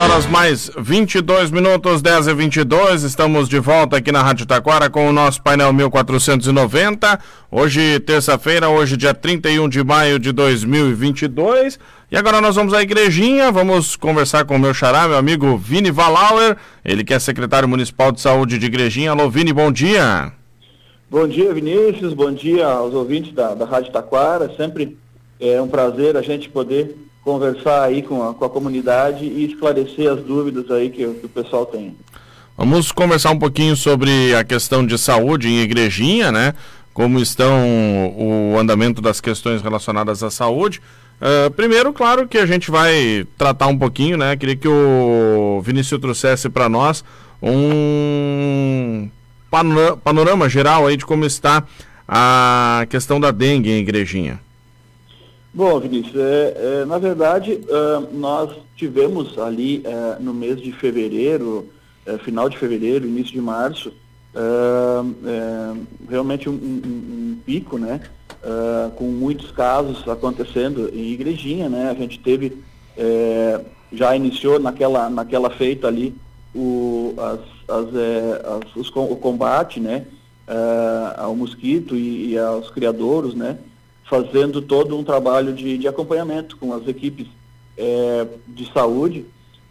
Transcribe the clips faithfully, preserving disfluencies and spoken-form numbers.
horas mais vinte e dois minutos, dez e vinte e dois, estamos de volta aqui na Rádio Taquara com o nosso painel mil quatrocentos e noventa, hoje terça-feira, hoje dia trinta e um de maio de dois mil e vinte e dois, e agora nós vamos à Igrejinha, vamos conversar com o meu xará, meu amigo Vini Valauer, ele que é secretário municipal de saúde de Igrejinha. Alô Vini, bom dia. Bom dia, Vinícius, bom dia aos ouvintes da, da Rádio Taquara, sempre é um prazer a gente poder conversar aí com a, com a comunidade e esclarecer as dúvidas aí que, que o pessoal tem. Vamos conversar um pouquinho sobre a questão de saúde em Igrejinha, né? Como estão o andamento das questões relacionadas à saúde. Uh, primeiro, claro que a gente vai tratar um pouquinho, né? Queria que o Vinícius trouxesse para nós um panorama geral aí de como está a questão da dengue em Igrejinha. Bom, Vinícius, é, é, na verdade, uh, nós tivemos ali uh, no mês de fevereiro, uh, final de fevereiro, início de março, uh, uh, realmente um, um, um pico, né, uh, com muitos casos acontecendo em Igrejinha, né, a gente teve, uh, já iniciou naquela, naquela feita ali o, as, as, uh, as, os, o combate, né, uh, ao mosquito e, e aos criadouros, né, fazendo todo um trabalho de, de acompanhamento com as equipes é, de saúde,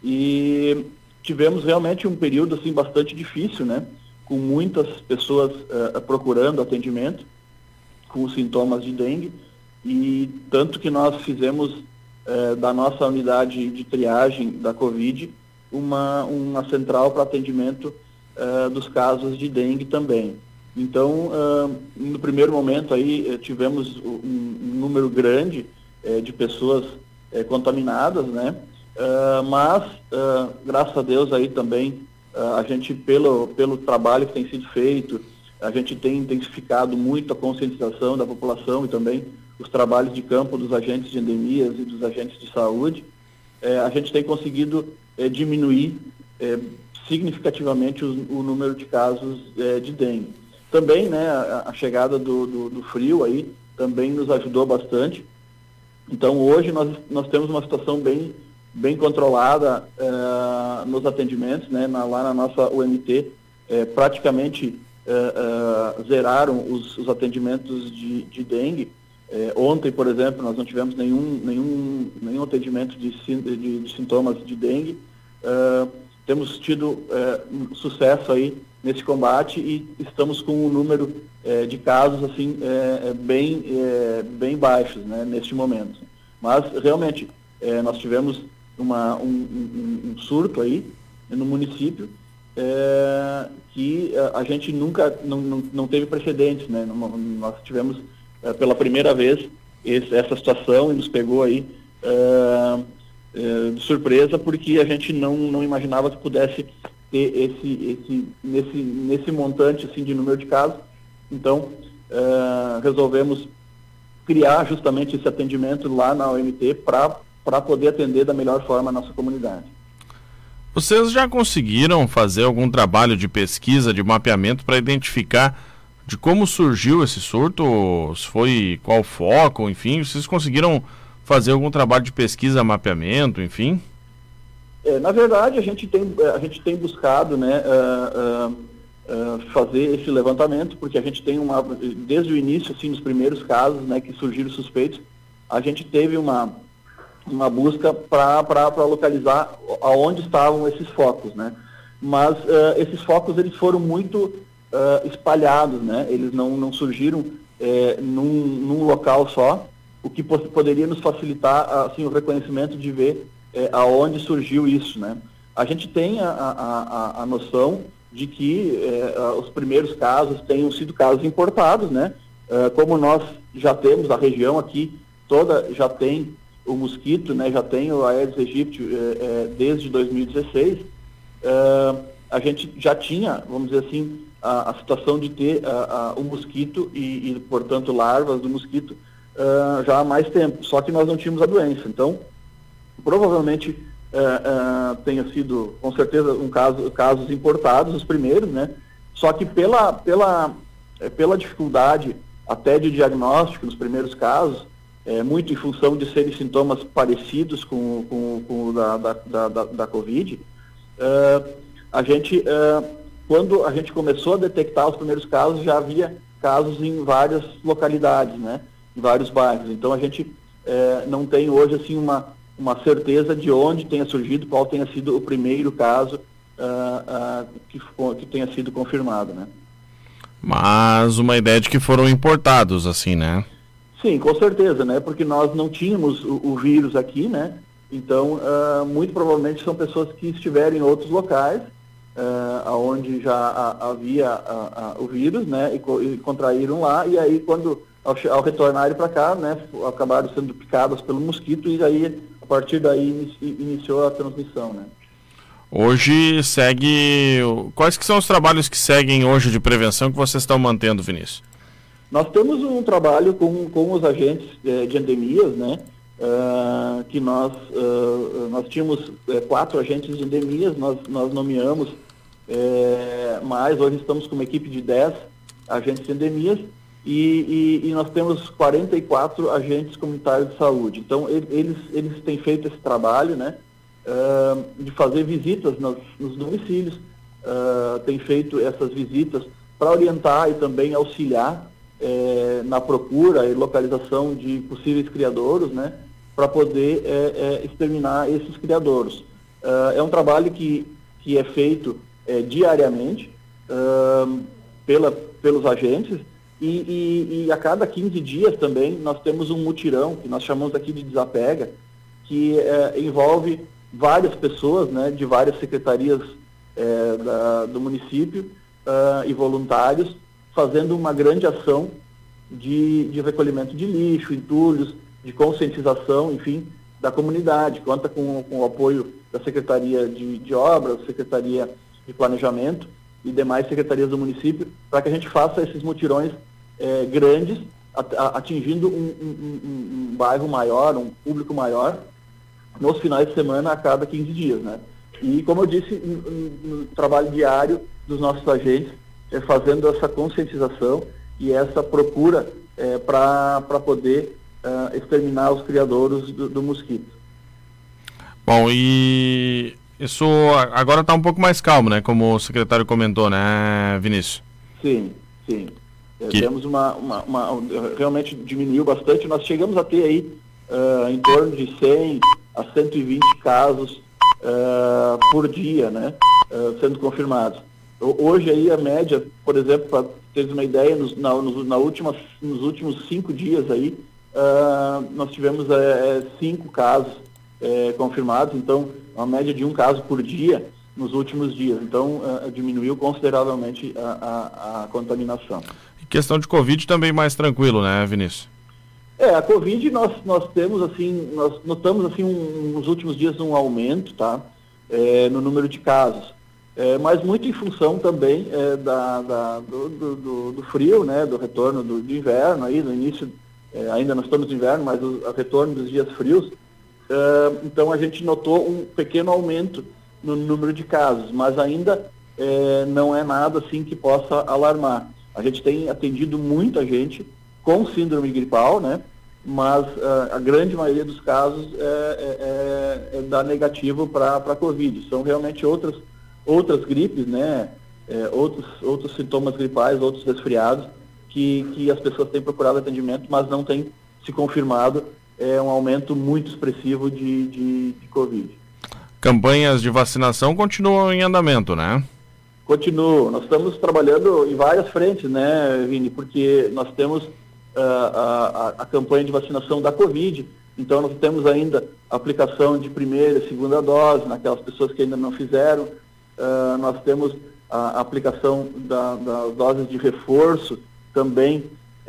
e tivemos realmente um período assim bastante difícil, né, com muitas pessoas é, procurando atendimento com sintomas de dengue, e tanto que nós fizemos é, da nossa unidade de triagem da Covid uma, uma central para atendimento é, dos casos de dengue também. Então, uh, no primeiro momento aí tivemos um, um número grande uh, de pessoas uh, contaminadas, né? Uh, mas, uh, graças a Deus aí também, uh, a gente, pelo, pelo trabalho que tem sido feito, a gente tem intensificado muito a conscientização da população e também os trabalhos de campo dos agentes de endemias e dos agentes de saúde, uh, a gente tem conseguido uh, diminuir uh, significativamente o, o número de casos uh, de dengue. Também, né, a, a chegada do, do, do frio aí também nos ajudou bastante. Então, hoje nós, nós temos uma situação bem, bem controlada uh, nos atendimentos, né, na, lá na nossa U M T, uh, praticamente uh, uh, zeraram os, os atendimentos de, de dengue. Uh, ontem, por exemplo, nós não tivemos nenhum, nenhum, nenhum atendimento de, de, de sintomas de dengue. Uh, temos tido uh, sucesso aí nesse combate e estamos com um número é, de casos assim é, bem, é, bem baixos, né, neste momento. Mas realmente é, nós tivemos uma, um, um, um surto aí no município é, que a, a gente nunca não, não, não teve precedentes, né? Nós tivemos é, pela primeira vez esse, essa situação e nos pegou aí é, é, de surpresa, porque a gente não, não imaginava que pudesse ter esse, esse, nesse, nesse montante assim, de número de casos. Então, uh, resolvemos criar justamente esse atendimento lá na U M T para poder atender da melhor forma a nossa comunidade. Vocês já conseguiram fazer algum trabalho de pesquisa, de mapeamento para identificar de como surgiu esse surto? Se foi qual foco, enfim, vocês conseguiram fazer algum trabalho de pesquisa, mapeamento, enfim? É, na verdade, a gente tem, a gente tem buscado, né, uh, uh, uh, fazer esse levantamento, porque a gente tem uma, desde o início, assim, nos primeiros casos, né, que surgiram suspeitos, a gente teve uma, uma busca para localizar aonde estavam esses focos, né, mas uh, esses focos, eles foram muito uh, espalhados, né, eles não, não surgiram uh, num, num local só, o que poderia nos facilitar, assim, o reconhecimento de ver É, aonde surgiu isso, né? A gente tem a, a, a, a noção de que é, os primeiros casos tenham sido casos importados, né? É, como nós já temos, a região aqui toda já tem o mosquito, né? Já tem o Aedes aegypti é, é, desde dois mil e dezesseis, é, a gente já tinha, vamos dizer assim, a, a situação de ter a, a, o mosquito e, e, portanto, larvas do mosquito é, já há mais tempo, só que nós não tínhamos a doença. Então, provavelmente uh, uh, tenha sido, com certeza, um caso, casos importados, os primeiros, né? Só que pela, pela, pela dificuldade até de diagnóstico nos primeiros casos, é, muito em função de serem sintomas parecidos com, com, com o da, da, da, da, da Covid, uh, a gente, uh, quando a gente começou a detectar os primeiros casos, já havia casos em várias localidades, né, em vários bairros. Então a gente uh, não tem hoje assim uma, uma certeza de onde tenha surgido, qual tenha sido o primeiro caso uh, uh, que, que tenha sido confirmado, né. Mas uma ideia de que foram importados, assim, né? Sim, com certeza, né? Porque nós não tínhamos o, o vírus aqui, né? Então, uh, muito provavelmente são pessoas que estiveram em outros locais, uh, onde já a, havia a, a, o vírus, né? E, co, e contraíram lá, e aí quando, ao, ao retornarem para cá, né? Acabaram sendo picadas pelo mosquito, e aí, a partir daí, inici, iniciou a transmissão, né? Hoje segue... Quais que são os trabalhos que seguem hoje de prevenção que vocês estão mantendo, Vinícius? Nós temos um trabalho com, com os agentes eh, de endemias, né? Uh, que nós, uh, nós tínhamos eh, quatro agentes de endemias, nós, nós nomeamos eh, mais, hoje estamos com uma equipe de dez agentes de endemias e, e, e nós temos quarenta e quatro agentes comunitários de saúde. Então, eles, eles têm feito esse trabalho, né? Uh, de fazer visitas nos, nos domicílios, uh, tem feito essas visitas para orientar e também auxiliar eh, na procura e localização de possíveis criadouros, né, para poder eh, eh, exterminar esses criadouros. Uh, é um trabalho que, que é feito eh, diariamente uh, pela, pelos agentes e, e, e a cada quinze dias também nós temos um mutirão, que nós chamamos aqui de desapega, que eh, envolve várias pessoas, né, de várias secretarias eh, da, do município uh, e voluntários, fazendo uma grande ação de, de recolhimento de lixo, entulhos, de conscientização, enfim, da comunidade. Conta com, com o apoio da Secretaria de, de Obras, Secretaria de Planejamento e demais secretarias do município, para que a gente faça esses mutirões eh, grandes, atingindo um, um, um, um bairro maior, um público maior, nos finais de semana a cada quinze dias, né? E como eu disse, no, no trabalho diário dos nossos agentes, é, fazendo essa conscientização e essa procura é, para poder uh, exterminar os criadouros do, do mosquito. Bom, e isso agora está um pouco mais calmo, né? Como o secretário comentou, né, Vinícius? Sim, sim. Que... É, temos uma, uma, uma... Realmente diminuiu bastante. Nós chegamos a ter aí uh, em torno de cem a cento e vinte casos uh, por dia, né, uh, sendo confirmados. Hoje aí a média, por exemplo, para ter uma ideia, nos, na, nos, na última, nos últimos cinco dias aí, uh, nós tivemos uh, cinco casos uh, confirmados, então uma média de um caso por dia nos últimos dias. Então uh, diminuiu consideravelmente a, a, a contaminação. E questão de Covid também mais tranquilo, né, Vinícius? É, a Covid nós, nós temos, assim, nós notamos, assim, um, nos últimos dias um aumento, tá, é, no número de casos, é, mas muito em função também é, da, da, do, do, do frio, né, do retorno do, do inverno, aí, no início, é, ainda não estamos no inverno, mas o, o retorno dos dias frios, é, então a gente notou um pequeno aumento no número de casos, mas ainda é, não é nada, assim, que possa alarmar. A gente tem atendido muita gente com síndrome gripal, né? Mas uh, a grande maioria dos casos é, é, é dá negativo para a Covid. São realmente outras, outras gripes, né? É, outros, outros sintomas gripais, outros resfriados, que, que as pessoas têm procurado atendimento, mas não tem se confirmado é, um aumento muito expressivo de, de, de Covid. Campanhas de vacinação continuam em andamento, né? Continuam. Nós estamos trabalhando em várias frentes, né, Vini? Porque nós temos A, a, a campanha de vacinação da Covid, então nós temos ainda a aplicação de primeira e segunda dose naquelas pessoas que ainda não fizeram, uh, nós temos a, a aplicação da, das doses de reforço também,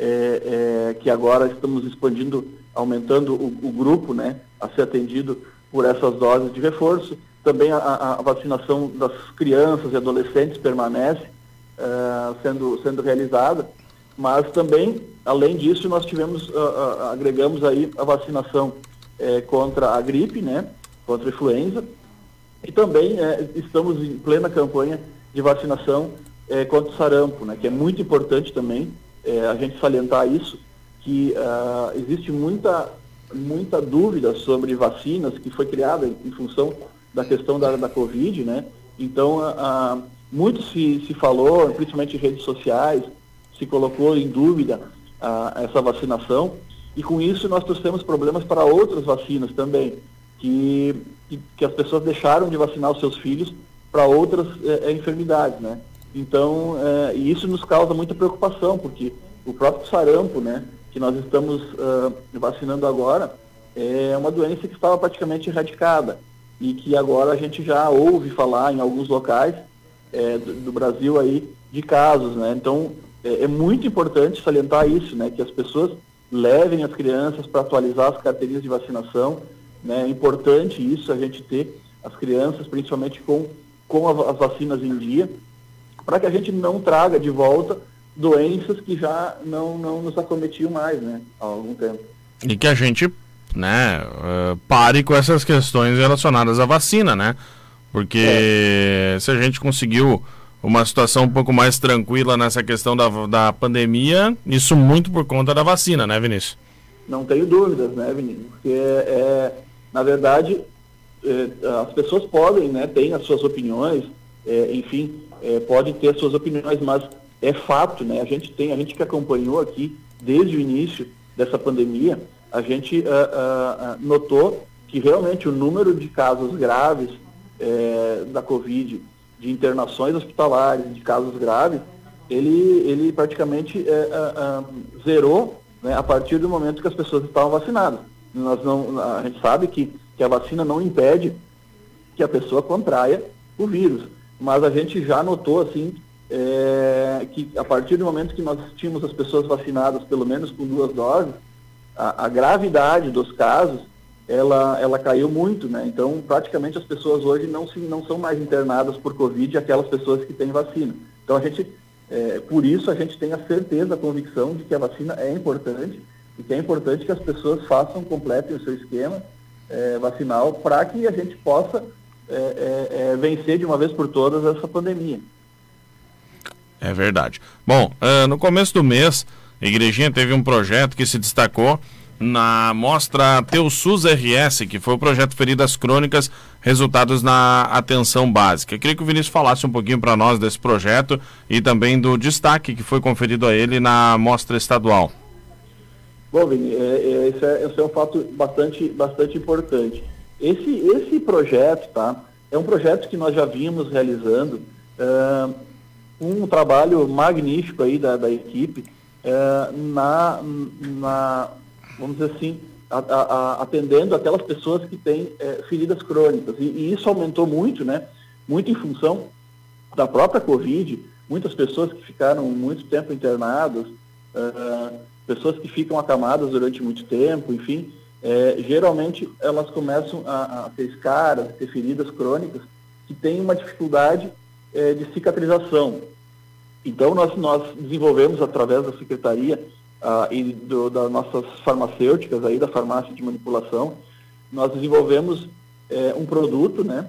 é, é, que agora estamos expandindo, aumentando o, o grupo, né, a ser atendido por essas doses de reforço. Também a, a vacinação das crianças e adolescentes permanece uh, sendo, sendo realizada. Mas também, além disso, nós tivemos, uh, uh, agregamos aí a vacinação eh, contra a gripe, né, contra a influenza, e também eh, estamos em plena campanha de vacinação eh, contra o sarampo, né, que é muito importante também eh, a gente salientar isso, que uh, existe muita muita dúvida sobre vacinas, que foi criada em função da questão da, da Covid, né? Então, a, a, muito se, se falou, principalmente em redes sociais, se colocou em dúvida a, essa vacinação, e com isso nós trouxemos problemas para outras vacinas também, que, que, que as pessoas deixaram de vacinar os seus filhos para outras é, enfermidades, né? Então, é, e isso nos causa muita preocupação, porque o próprio sarampo, né, que nós estamos uh, vacinando agora, é uma doença que estava praticamente erradicada e que agora a gente já ouve falar em alguns locais é, do, do Brasil aí de casos, né? Então, é, é muito importante salientar isso, né, que as pessoas levem as crianças para atualizar as carteirinhas de vacinação, né? É importante isso, a gente ter as crianças, principalmente com, com a, as vacinas em dia, para que a gente não traga de volta doenças que já não, não nos acometiam mais, né, há algum tempo. E que a gente, né, uh, pare com essas questões relacionadas à vacina, né, porque é. se a gente conseguiu uma situação um pouco mais tranquila nessa questão da, da pandemia, isso muito por conta da vacina, né, Vinícius? Não tenho dúvidas, né, Vinícius, porque, é, na verdade, é, as pessoas podem, né, têm as suas opiniões, é, enfim, é, podem ter as suas opiniões, mas é fato, né? A gente tem, a gente que acompanhou aqui desde o início dessa pandemia, a gente uh, uh, notou que realmente o número de casos graves eh, da Covid, de internações hospitalares, de casos graves, ele, ele praticamente eh, uh, uh, zerou, né, a partir do momento que as pessoas estavam vacinadas. Nós não, a gente sabe que, que a vacina não impede que a pessoa contraia o vírus, mas a gente já notou, assim, É, que a partir do momento que nós tínhamos as pessoas vacinadas, pelo menos com duas doses, a, a gravidade dos casos, ela, ela caiu muito, né? Então, praticamente as pessoas hoje não, se, não são mais internadas por Covid, aquelas pessoas que têm vacina. Então, a gente, é, por isso, a gente tem a certeza, a convicção de que a vacina é importante, e que é importante que as pessoas façam, completem o seu esquema é, vacinal, para que a gente possa é, é, é, vencer de uma vez por todas essa pandemia. É verdade. Bom, uh, no começo do mês, a Igrejinha teve um projeto que se destacou na mostra Teu SUS R S, que foi o projeto Feridas Crônicas, resultados na atenção básica. Eu queria que o Vinícius falasse um pouquinho para nós desse projeto e também do destaque que foi conferido a ele na mostra estadual. Bom, Vini, é, é, esse, é, esse é um fato bastante, bastante importante. Esse, esse projeto, tá, é um projeto que nós já vimos realizando, uh, um trabalho magnífico aí da, da equipe, é, na, na, vamos dizer assim, a, a, a, atendendo aquelas pessoas que têm é, feridas crônicas. E, e isso aumentou muito, né? Muito em função da própria Covid, muitas pessoas que ficaram muito tempo internadas, é, pessoas que ficam acamadas durante muito tempo, enfim, é, geralmente elas começam a, a ter escaras, a ter feridas crônicas, que têm uma dificuldade É, de cicatrização. Então, nós, nós desenvolvemos, através da Secretaria ah, e do, das nossas farmacêuticas, aí, da farmácia de manipulação, nós desenvolvemos é, um produto, né,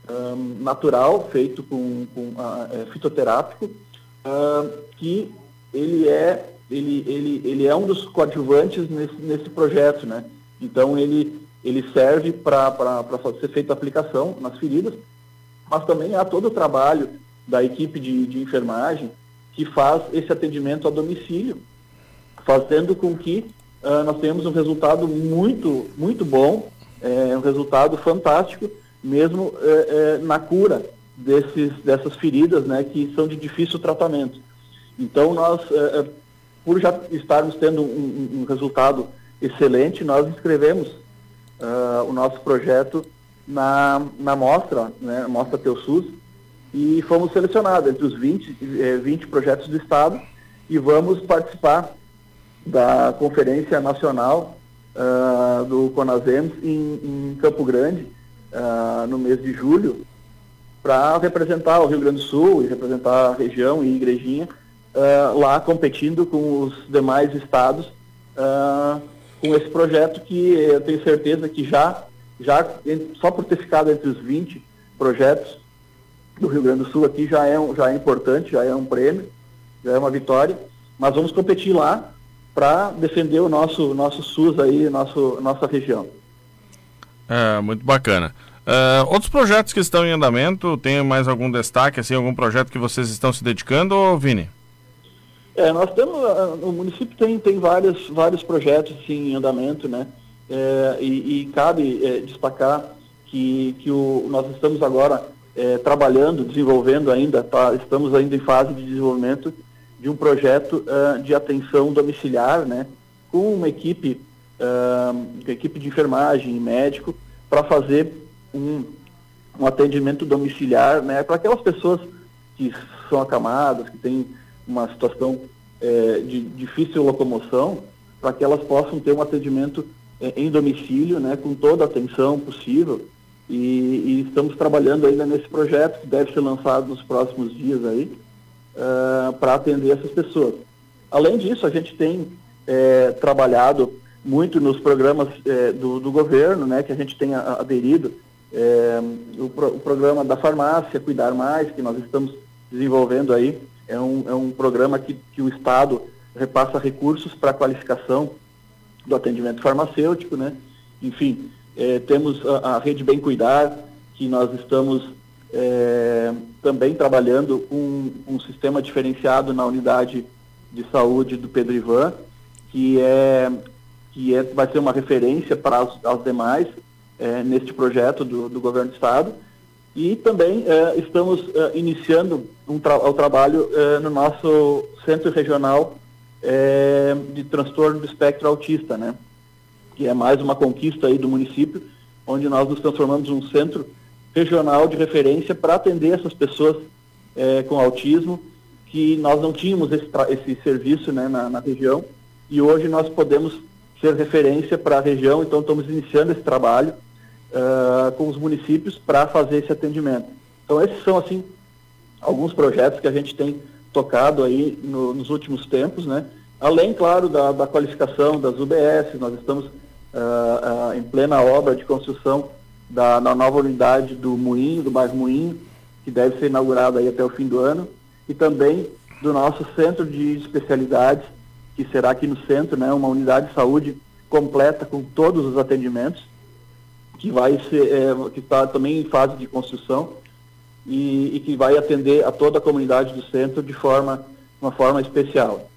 um, natural, feito com, com ah, é, fitoterápico, ah, que ele é, ele, ele, ele é um dos coadjuvantes nesse, nesse projeto, né? Então, ele, ele serve para ser feita a aplicação nas feridas, mas também há todo o trabalho da equipe de, de enfermagem que faz esse atendimento a domicílio, fazendo com que uh, nós tenhamos um resultado muito, muito bom, é, um resultado fantástico, mesmo é, é, na cura desses, dessas feridas, né, que são de difícil tratamento. Então, nós, é, por já estarmos tendo um, um resultado excelente, nós inscrevemos uh, o nosso projeto na, na mostra, né, mostra Teu SUS, e fomos selecionados entre os vinte, vinte projetos do Estado, e vamos participar da Conferência Nacional uh, do CONASEMS em, em Campo Grande, uh, no mês de julho, para representar o Rio Grande do Sul e representar a região e Igrejinha, uh, lá competindo com os demais estados, uh, com esse projeto que eu tenho certeza que já Já, só por ter ficado entre os vinte projetos do Rio Grande do Sul aqui já é, já é importante, já é um prêmio, já é uma vitória, mas vamos competir lá para defender o nosso, nosso SUS aí, nosso, nossa região. É, muito bacana. Uh, outros projetos que estão em andamento, tem mais algum destaque, assim, algum projeto que vocês estão se dedicando, Vini? É, nós temos, o município tem, tem vários, vários projetos assim, em andamento, né? É, e, e cabe é, destacar que, que o, nós estamos agora é, trabalhando, desenvolvendo ainda, tá, estamos ainda em fase de desenvolvimento de um projeto uh, de atenção domiciliar, né? Com uma equipe, uh, uma equipe de enfermagem e médico, para fazer um, um atendimento domiciliar, né? Para aquelas pessoas que são acamadas, que têm uma situação é, de difícil locomoção, para que elas possam ter um atendimento é, em domicílio, né, com toda a atenção possível, e, e estamos trabalhando ainda nesse projeto, que deve ser lançado nos próximos dias aí, uh, para atender essas pessoas. Além disso, a gente tem é, trabalhado muito nos programas é, do, do governo, né, que a gente tem aderido, é, o, pro, o programa da farmácia, Cuidar Mais, que nós estamos desenvolvendo aí. É um, é um programa que, que o Estado repassa recursos para a qualificação do atendimento farmacêutico, né? Enfim, é, temos a, a Rede Bem Cuidar, que nós estamos é, também trabalhando com um sistema diferenciado na unidade de saúde do Pedro Ivan, que, é, que é, vai ser uma referência para as, as demais é, neste projeto do, do Governo do Estado. E também eh, estamos eh, iniciando um tra- o trabalho eh, no nosso Centro Regional eh, de Transtorno do Espectro Autista, né? Que é mais uma conquista aí do município, onde nós nos transformamos num centro regional de referência para atender essas pessoas eh, com autismo, que nós não tínhamos esse, tra- esse serviço, né, na, na região, e hoje nós podemos ser referência para a região, então estamos iniciando esse trabalho Uh, com os municípios para fazer esse atendimento. Então esses são assim alguns projetos que a gente tem tocado aí no, nos últimos tempos, né? Além, claro, da, da qualificação das U B S, nós estamos uh, uh, em plena obra de construção da, da nova unidade do Moinho, do bairro Moinho, que deve ser inaugurada aí até o fim do ano, e também do nosso centro de especialidades, que será aqui no centro, né, uma unidade de saúde completa com todos os atendimentos, que vai ser, é, que está também em fase de construção e, e que vai atender a toda a comunidade do centro de forma, uma forma especial.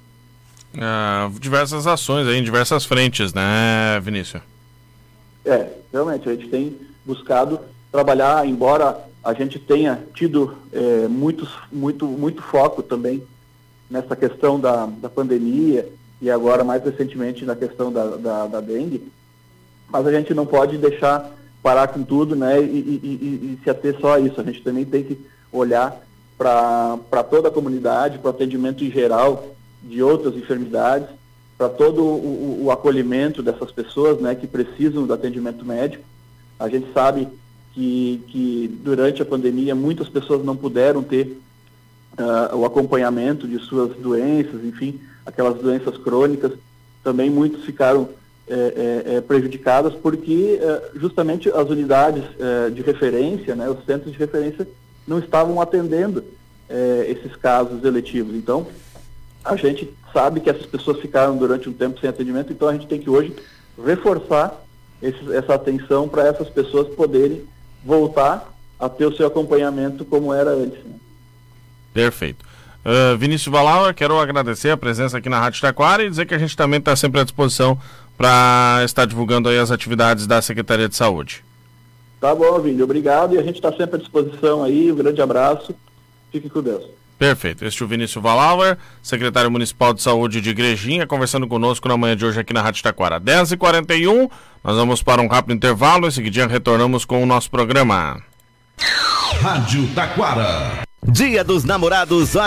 Ah, diversas ações aí, em diversas frentes, né, Vinícius? É, realmente, a gente tem buscado trabalhar, embora a gente tenha tido é, muitos, muito, muito foco também nessa questão da, da pandemia e agora mais recentemente na questão da, da, da dengue, mas a gente não pode deixar parar com tudo, né, e, e, e, e se ater só a isso. A gente também tem que olhar para toda a comunidade, para o atendimento em geral de outras enfermidades, para todo o, o, o acolhimento dessas pessoas, né, que precisam do atendimento médico. A gente sabe que, que durante a pandemia muitas pessoas não puderam ter uh, o acompanhamento de suas doenças, enfim, aquelas doenças crônicas. Também muitos ficaram É, é, é, prejudicadas porque é, justamente as unidades é, de referência, né, os centros de referência não estavam atendendo é, esses casos eletivos. Então, a gente sabe que essas pessoas ficaram durante um tempo sem atendimento, então a gente tem que hoje reforçar esse, essa atenção para essas pessoas poderem voltar a ter o seu acompanhamento como era antes, né? Perfeito. Uh, Vinícius Valauer, quero agradecer a presença aqui na Rádio Taquara e dizer que a gente também está sempre à disposição para estar divulgando aí as atividades da Secretaria de Saúde. Tá bom, Vini, obrigado, e a gente está sempre à disposição aí, um grande abraço, fique com Deus. Perfeito, este é o Vinícius Valauer, secretário municipal de saúde de Igrejinha, conversando conosco na manhã de hoje aqui na Rádio Taquara. dez e quarenta e um, nós vamos para um rápido intervalo, em seguidinha retornamos com o nosso programa. Rádio Taquara. Dia dos Namorados.